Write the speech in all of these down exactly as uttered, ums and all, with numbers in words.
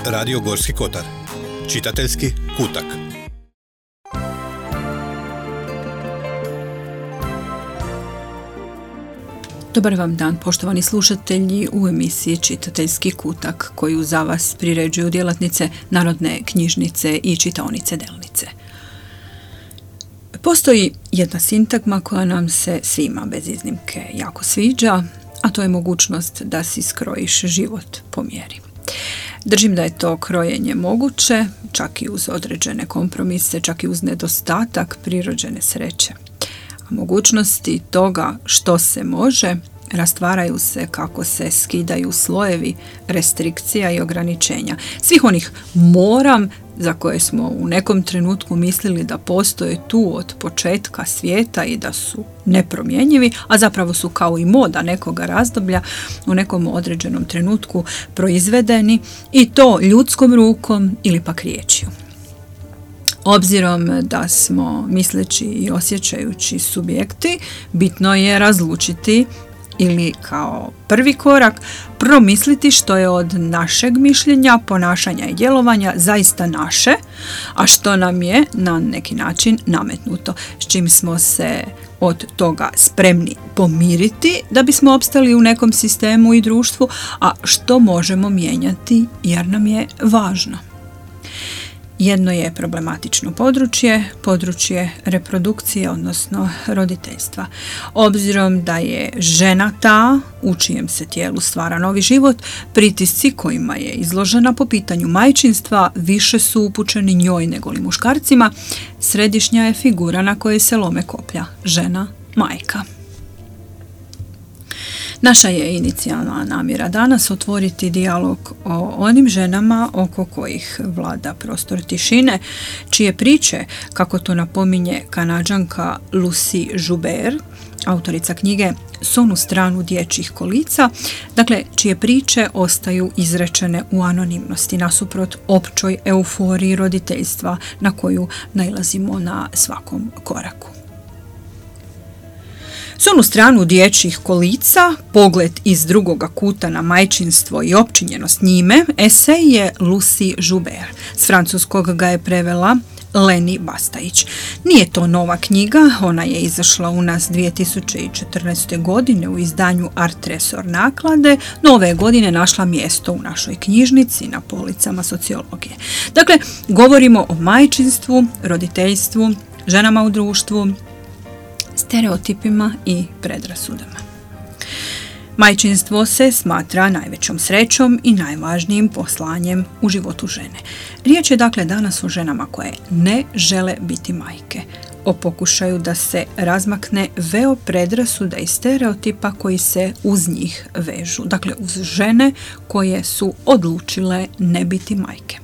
Radio Gorski Kotar. Čitateljski kutak. Dobar vam dan, poštovani slušatelji, u emisiji Čitateljski kutak, koju za vas priređuju djelatnice Narodne knjižnice i čitaonice Delnice. Postoji jedna sintagma koja nam se svima bez iznimke jako sviđa, a to je mogućnost da si skrojiš život po mjeri. Držim da je to krojenje moguće, čak i uz određene kompromise, čak i uz nedostatak prirođene sreće. A mogućnosti toga što se može rastvaraju se kako se skidaju slojevi restrikcija i ograničenja. Svih onih moram za koje smo u nekom trenutku mislili da postoje tu od početka svijeta i da su nepromjenjivi, a zapravo su kao i moda nekoga razdoblja u nekom određenom trenutku proizvedeni i to ljudskom rukom ili pak riječju. Obzirom da smo misleći i osjećajući subjekti, bitno je razlučiti ili kao prvi korak promisliti što je od našeg mišljenja, ponašanja i djelovanja zaista naše, a što nam je na neki način nametnuto, s čim smo se od toga spremni pomiriti da bismo opstali u nekom sistemu i društvu, a što možemo mijenjati jer nam je važno. Jedno je problematično područje, područje reprodukcije, odnosno roditeljstva. Obzirom da je žena ta u čijem se tijelu stvara novi život, pritisci kojima je izložena po pitanju majčinstva više su upućeni njoj nego li muškarcima. Središnja je figura na kojoj se lome koplja, žena, majka. Naša je inicijalna namjera danas otvoriti dijalog o onim ženama oko kojih vlada prostor tišine, čije priče, kako to napominje Kanađanka Lucy Joubert, autorica knjige S onu stranu dječjih kolica, dakle čije priče ostaju izrečene u anonimnosti nasuprot općoj euforiji roditeljstva na koju nailazimo na svakom koraku. S onu stranu dječjih kolica, pogled iz drugoga kuta na majčinstvo i opčinjenost njime, esej je Lucy Joubert. S francuskog ga je prevela Leni Bastajić. Nije to nova knjiga, ona je izašla u nas dvije tisuće četrnaeste. godine u izdanju Art Resor naklade, no ove godine našla mjesto u našoj knjižnici na policama sociologije. Dakle, govorimo o majčinstvu, roditeljstvu, ženama u društvu, stereotipima i predrasudama. Majčinstvo se smatra najvećom srećom i najvažnijim poslanjem u životu žene. Riječ je dakle danas o ženama koje ne žele biti majke, o pokušaju da se razmakne veo predrasuda i stereotipa koji se uz njih vežu. Dakle, uz žene koje su odlučile ne biti majke.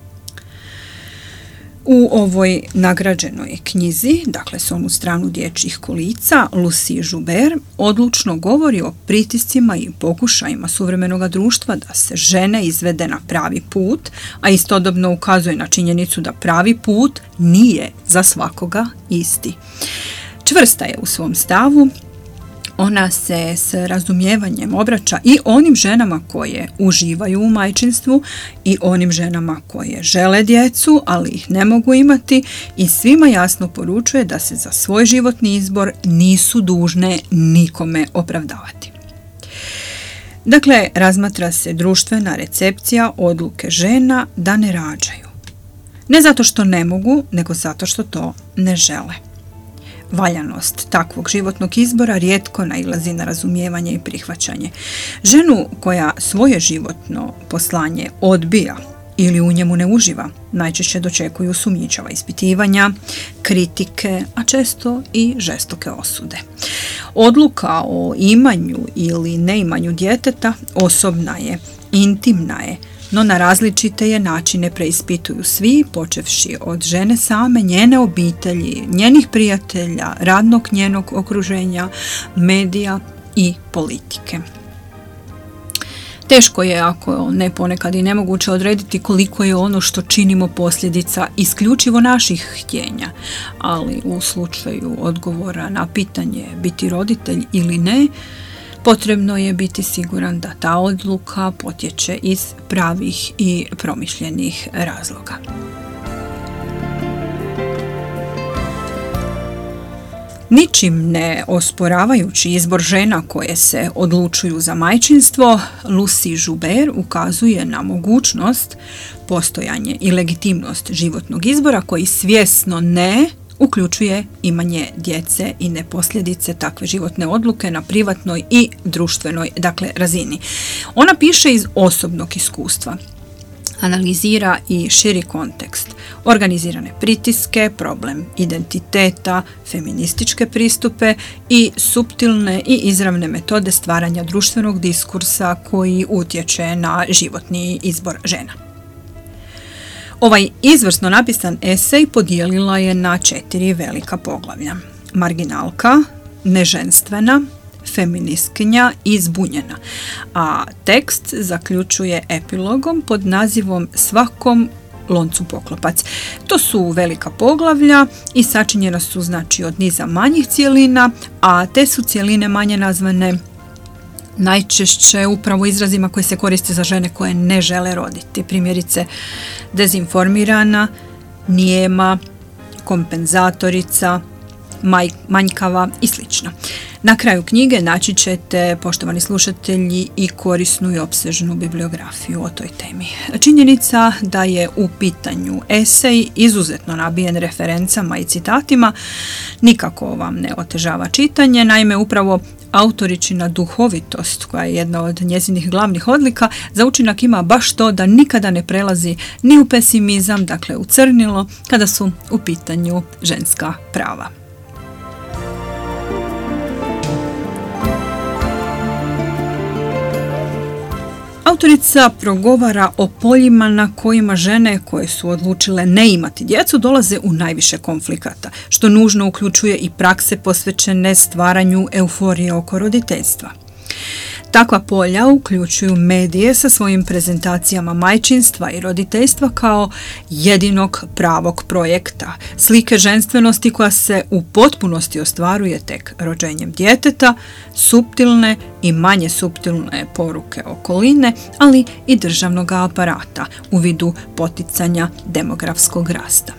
U ovoj nagrađenoj knjizi, dakle S onu stranu dječjih kolica, Lucy Joubert odlučno govori o pritiscima i pokušajima suvremenog društva da se žene izvede na pravi put, a istodobno ukazuje na činjenicu da pravi put nije za svakoga isti. Čvrsta je u svom stavu. Ona se s razumijevanjem obraća i onim ženama koje uživaju u majčinstvu i onim ženama koje žele djecu, ali ih ne mogu imati, i svima jasno poručuje da se za svoj životni izbor nisu dužne nikome opravdavati. Dakle, razmatra se društvena recepcija odluke žena da ne rađaju. Ne zato što ne mogu, nego zato što to ne žele. Valjanost takvog životnog izbora rijetko nailazi na razumijevanje i prihvaćanje. Ženu koja svoje životno poslanje odbija ili u njemu ne uživa, najčešće dočekuju sumnjičava ispitivanja, kritike, a često i žestoke osude. Odluka o imanju ili neimanju djeteta osobna je, intimna je, no na različite je načine preispituju svi, počevši od žene same, njene obitelji, njenih prijatelja, radnog njenog okruženja, medija i politike. Teško je, ako ne ponekad i nemoguće, odrediti koliko je ono što činimo posljedica isključivo naših htjenja, ali u slučaju odgovora na pitanje biti roditelj ili ne, potrebno je biti siguran da ta odluka potječe iz pravih i promišljenih razloga. Ničim ne osporavajući izbor žena koje se odlučuju za majčinstvo, Lucy Joubert ukazuje na mogućnost, postojanje i legitimnost životnog izbora koji svjesno ne uključuje imanje djece i ne posljedice takve životne odluke na privatnoj i društvenoj, dakle, razini. Ona piše iz osobnog iskustva. Analizira i širi kontekst, organizirane pritiske, problem identiteta, feminističke pristupe i suptilne i izravne metode stvaranja društvenog diskursa koji utječe na životni izbor žena. Ovaj izvrsno napisan esej podijelila je na četiri velika poglavlja. Marginalka, neženstvena, feministkinja i zbunjena, a tekst zaključuje epilogom pod nazivom Svakom loncu poklopac. To su velika poglavlja i sačinjena su znači od niza manjih cjelina, a te su cjeline manje nazvane najčešće upravo izrazima koji se koriste za žene koje ne žele roditi. Primjerice, dezinformirana, nijema, kompenzatorica, maj, manjkava i sl. Na kraju knjige naći ćete, poštovani slušatelji, i korisnu i opsežnu bibliografiju o toj temi. Činjenica da je u pitanju esej izuzetno nabijen referencama i citatima nikako vam ne otežava čitanje, naime upravo autoričina duhovitost, koja je jedna od njezinih glavnih odlika, za učinak ima baš to da nikada ne prelazi ni u pesimizam, dakle u crnilo, kada su u pitanju ženska prava. Autorica progovara o poljima na kojima žene koje su odlučile ne imati djecu dolaze u najviše konflikata, što nužno uključuje i prakse posvećene stvaranju euforije oko roditeljstva. Takva polja uključuju medije sa svojim prezentacijama majčinstva i roditeljstva kao jedinog pravog projekta, slike ženstvenosti koja se u potpunosti ostvaruje tek rođenjem djeteta, suptilne i manje suptilne poruke okoline, ali i državnog aparata u vidu poticanja demografskog rasta.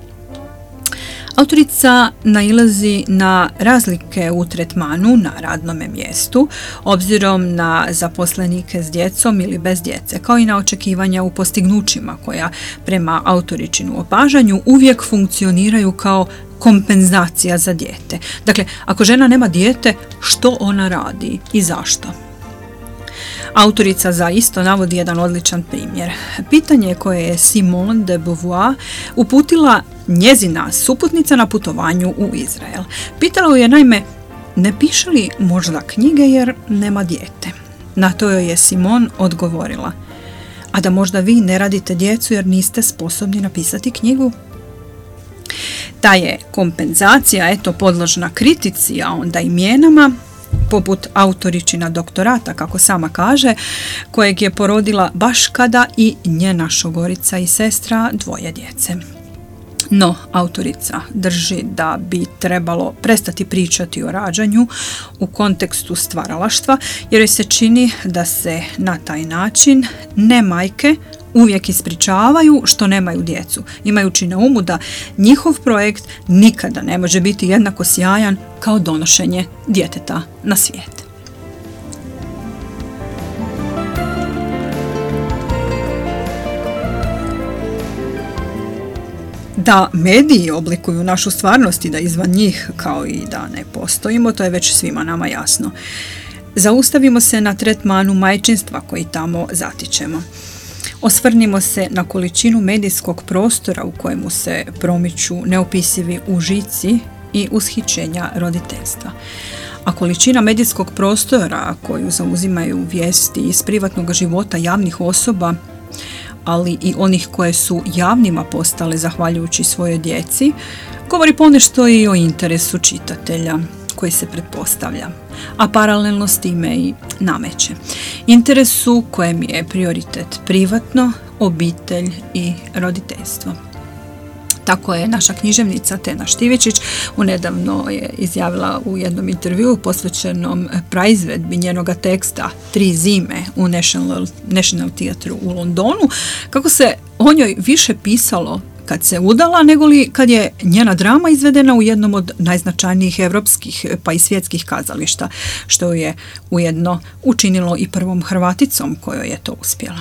Autorica nailazi na razlike u tretmanu na radnome mjestu, obzirom na zaposlenike s djecom ili bez djece, kao i na očekivanja u postignućima koja prema autoričinu opažanju uvijek funkcioniraju kao kompenzacija za dijete. Dakle, ako žena nema dijete, što ona radi i zašto? Autorica zaista navodi jedan odličan primjer. Pitanje koje je Simone de Beauvoir uputila njezina suputnica na putovanju u Izrael. Pitala ju je naime, ne piše li možda knjige jer nema dijete? Na to joj je Simone odgovorila, a da možda vi ne radite djecu jer niste sposobni napisati knjigu? Ta je kompenzacija eto podložna kritici, a onda i mijenama, poput autoričina doktorata, kako sama kaže, kojeg je porodila baš kada i njena šogorica i sestra dvoje djece. No, autorica drži da bi trebalo prestati pričati o rađanju u kontekstu stvaralaštva, jer joj se čini da se na taj način ne majke uvijek ispričavaju što nemaju djecu, imajući na umu da njihov projekt nikada ne može biti jednako sjajan kao donošenje djeteta na svijet. Da mediji oblikuju našu stvarnost i da izvan njih, kao i da ne postojimo, to je već svima nama jasno. Zaustavimo se na tretmanu majčinstva koji tamo zatičemo. Osvrnimo se na količinu medijskog prostora u kojemu se promiču neopisivi užici i ushićenja roditeljstva. A količina medijskog prostora koju zauzimaju vijesti iz privatnog života javnih osoba, ali i onih koje su javnima postale zahvaljujući svojoj djeci, govori ponešto i o interesu čitatelja koji se pretpostavlja, a paralelno s time i nameće. Interesu kojem je prioritet privatno, obitelj i roditeljstvo. Tako je naša književnica Tena Štivičić unedavno je izjavila u jednom intervjuu posvećenom praizvedbi njenoga teksta Tri zime u National, National Theatru u Londonu, kako se o njoj više pisalo kad se udala, nego li kad je njena drama izvedena u jednom od najznačajnijih europskih pa i svjetskih kazališta, što je ujedno učinilo i prvom Hrvaticom kojoj je to uspjela.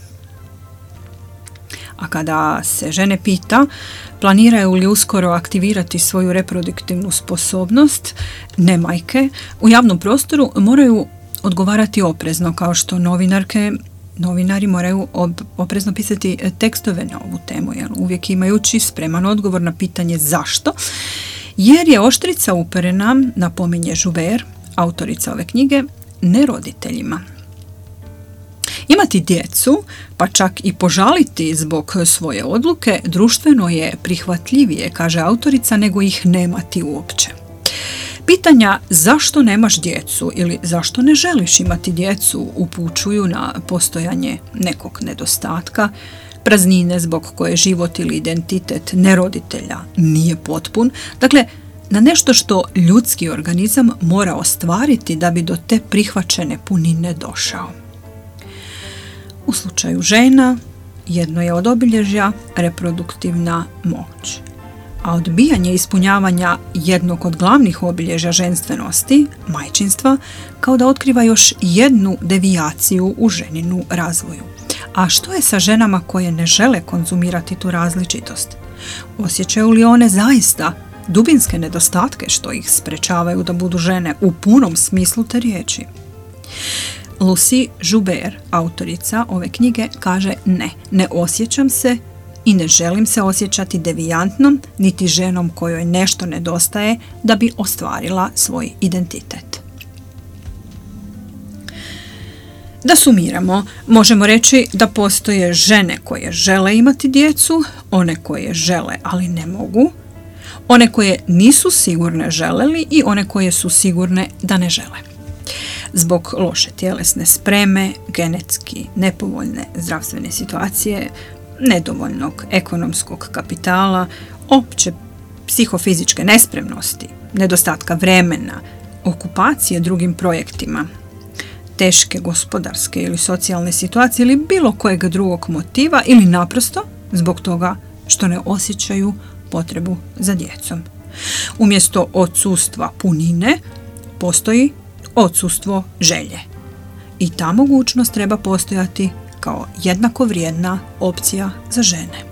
A kada se žene pita planiraju li uskoro aktivirati svoju reproduktivnu sposobnost, ne majke, u javnom prostoru moraju odgovarati oprezno, kao što novinarke Novinari moraju ob, oprezno pisati tekstove na ovu temu, jel? Uvijek imajući spreman odgovor na pitanje zašto, jer je oštrica uperena, napominje Joubert, autorica ove knjige, ne roditeljima. Imati djecu, pa čak i požaliti zbog svoje odluke, društveno je prihvatljivije, kaže autorica, nego ih nemati uopće. Pitanja zašto nemaš djecu ili zašto ne želiš imati djecu upućuju na postojanje nekog nedostatka, praznine zbog koje život ili identitet neroditelja nije potpun, dakle na nešto što ljudski organizam mora ostvariti da bi do te prihvaćene punine došao. U slučaju žena jedno je od obilježja reproduktivna moć. A odbijanje ispunjavanja jednog od glavnih obilježja ženstvenosti, majčinstva, kao da otkriva još jednu devijaciju u ženinu razvoju. A što je sa ženama koje ne žele konzumirati tu različitost? Osjećaju li one zaista dubinske nedostatke što ih sprečavaju da budu žene u punom smislu te riječi? Lucy Joubert, autorica ove knjige, kaže ne, ne osjećam se i ne želim se osjećati devijantnom niti ženom kojoj nešto nedostaje da bi ostvarila svoj identitet. Da sumiramo, možemo reći da postoje žene koje žele imati djecu, one koje žele ali ne mogu, one koje nisu sigurne žele li i one koje su sigurne da ne žele. Zbog loše tjelesne spreme, genetski nepovoljne zdravstvene situacije, nedovoljnog ekonomskog kapitala, opće psihofizičke nespremnosti, nedostatka vremena, okupacije drugim projektima, teške gospodarske ili socijalne situacije ili bilo kojeg drugog motiva ili naprosto zbog toga što ne osjećaju potrebu za djecom. Umjesto odsustva punine postoji odsustvo želje. I ta mogućnost treba postojati kao jednako vrijedna opcija za žene.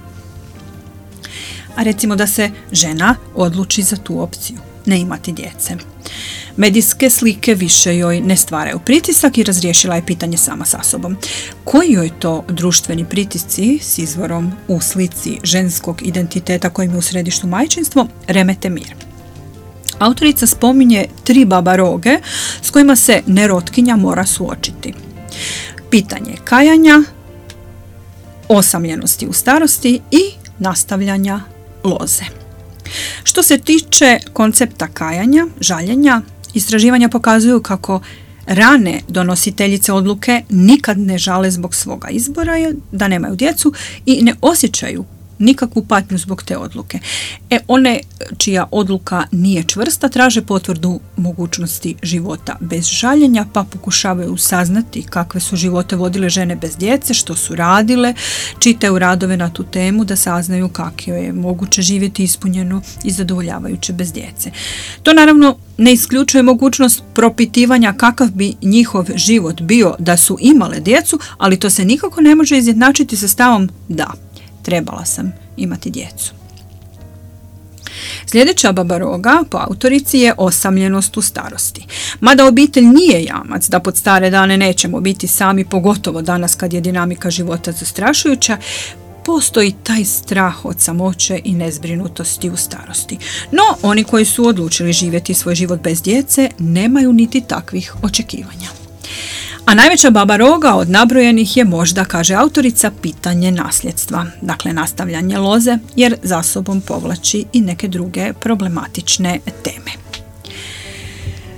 A recimo da se žena odluči za tu opciju, ne imati djece. Medijske slike više joj ne stvaraju pritisak i razriješila je pitanje sama sa sobom. Koji joj to društveni pritisci s izvorom u slici ženskog identiteta kojim je u središtu majčinstvo remete mir? Autorica spominje tri babaroge s kojima se nerotkinja mora suočiti. Pitanje kajanja, osamljenosti u starosti i nastavljanja loze. Što se tiče koncepta kajanja, žaljenja, istraživanja pokazuju kako rane donositeljice odluke nikad ne žale zbog svoga izbora da nemaju djecu i ne osjećaju nikakvu patnju zbog te odluke. E, one čija odluka nije čvrsta traže potvrdu mogućnosti života bez žaljenja, pa pokušavaju saznati kakve su živote vodile žene bez djece, što su radile, čitaju radove na tu temu da saznaju kako je moguće živjeti ispunjeno i zadovoljavajuće bez djece. To naravno ne isključuje mogućnost propitivanja kakav bi njihov život bio da su imale djecu, ali to se nikako ne može izjednačiti sa stavom da, trebala sam imati djecu. Sljedeća babaroga po autorici je osamljenost u starosti. Mada obitelj nije jamac da pod stare dane nećemo biti sami, pogotovo danas kad je dinamika života zastrašujuća, postoji taj strah od samoće i nezbrinutosti u starosti. No, oni koji su odlučili živjeti svoj život bez djece nemaju niti takvih očekivanja. A najveća babaroga od nabrojenih je možda, kaže autorica, pitanje nasljedstva, dakle nastavljanje loze, jer za sobom povlači i neke druge problematične teme.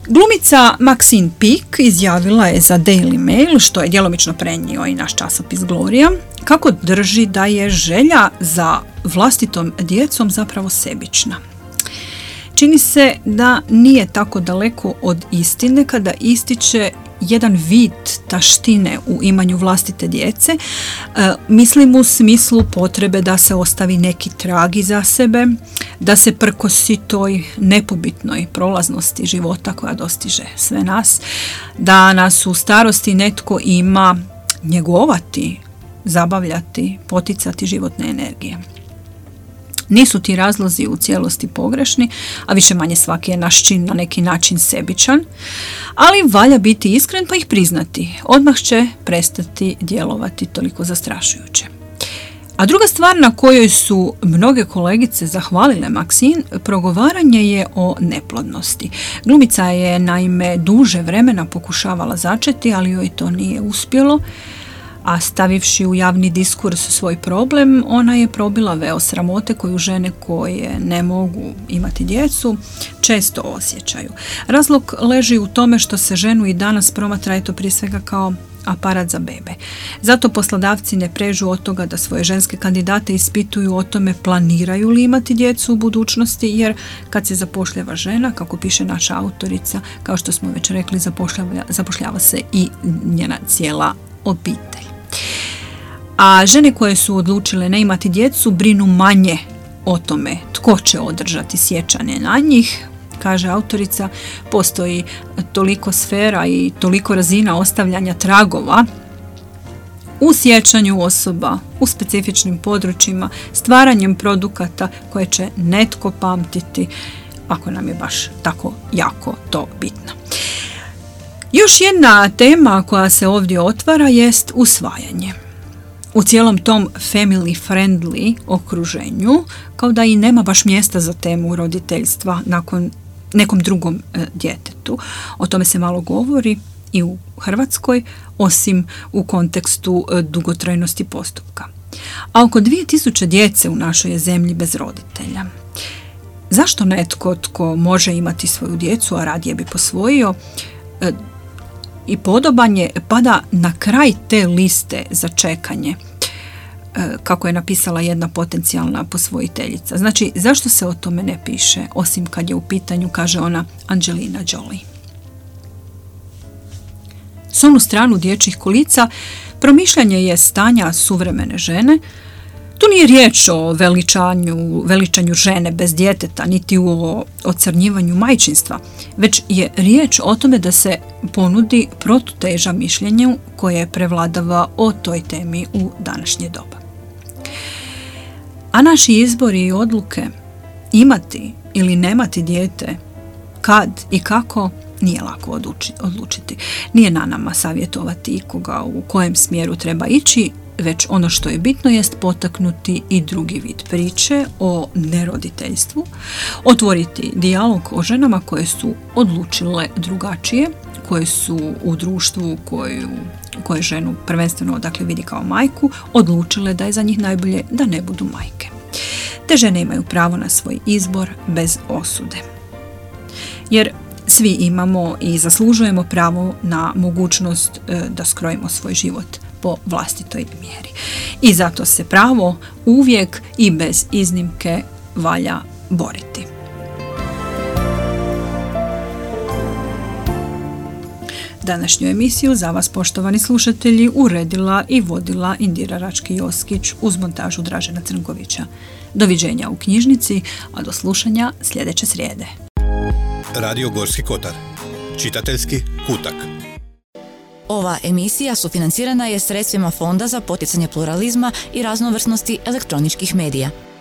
Glumica Maxine Peake izjavila je za Daily Mail, što je djelomično prenio i naš časopis Gloria, kako drži da je želja za vlastitom djecom zapravo sebična. Čini se da nije tako daleko od istine kada ističe jedan vid taštine u imanju vlastite djece, e, mislim u smislu potrebe da se ostavi neki trag iza sebe, da se prkosi toj nepobitnoj prolaznosti života koja dostiže sve nas, da nas u starosti netko ima njegovati, zabavljati, poticati životne energije. Nisu ti razlozi u cijelosti pogrešni, a više manje svaki je naš čin na neki način sebičan, ali valja biti iskren pa ih priznati. Odmah će prestati djelovati toliko zastrašujuće. A druga stvar na kojoj su mnoge kolegice zahvalile Maxine, progovaranje je o neplodnosti. Glumica je naime duže vremena pokušavala začeti, ali joj to nije uspjelo. A stavivši u javni diskurs svoj problem, ona je probila veo sramote koju žene koje ne mogu imati djecu često osjećaju. Razlog leži u tome što se ženu i danas promatra eto prije svega kao aparat za bebe. Zato poslodavci ne prežu od toga da svoje ženske kandidate ispituju o tome planiraju li imati djecu u budućnosti, jer kad se zapošljava žena, kako piše naša autorica, kao što smo već rekli, zapošljava, zapošljava se i njena cijela obitelj. A žene koje su odlučile ne imati djecu brinu manje o tome tko će održati sjećanje na njih. Kaže autorica, postoji toliko sfera i toliko razina ostavljanja tragova u sjećanju osoba, u specifičnim područjima, stvaranjem produkata koje će netko pamtiti ako nam je baš tako jako to bitno. Još jedna tema koja se ovdje otvara jest usvajanje. U cijelom tom family friendly okruženju, kao da i nema baš mjesta za temu roditeljstva nakon nekom drugom e, djetetu. O tome se malo govori i u Hrvatskoj, osim u kontekstu e, dugotrajnosti postupka. A oko dvije tisuće djece u našoj je zemlji bez roditelja. Zašto netko tko može imati svoju djecu, a radije bi posvojio, e, i podoban je pada na kraj te liste za čekanje, kako je napisala jedna potencijalna posvojiteljica. Znači, zašto se o tome ne piše, osim kad je u pitanju, kaže ona, Angelina Jolie. S onu stranu dječjih kolica promišljanje je stanja suvremene žene. Tu nije riječ o veličanju, veličanju žene bez djeteta, niti o ocrnjivanju majčinstva, već je riječ o tome da se ponudi protuteža mišljenju koje prevladava o toj temi u današnje doba. A naši izbori i odluke imati ili nemati dijete, kad i kako, nije lako odlučiti. Nije na nama savjetovati ikoga u kojem smjeru treba ići, već ono što je bitno jest potaknuti i drugi vid priče o neroditeljstvu, otvoriti dijalog o ženama koje su odlučile drugačije, koje su u društvu koju, koje ženu prvenstveno dakle vidi kao majku, odlučile da je za njih najbolje da ne budu majke. Te žene imaju pravo na svoj izbor bez osude. Jer svi imamo i zaslužujemo pravo na mogućnost e, da skrojimo svoj život po vlastitoj mjeri. I zato se pravo uvijek i bez iznimke valja boriti. Današnju emisiju za vas, poštovani slušatelji, uredila i vodila Indira Rački-Joskić uz montažu Dražena Crnkovića. Doviđenja u knjižnici, a do slušanja sljedeće srijede. Radio Gorski Kotar. Čitateljski kutak. Ova emisija sufinancirana je sredstvima Fonda za poticanje pluralizma i raznovrsnosti elektroničkih medija.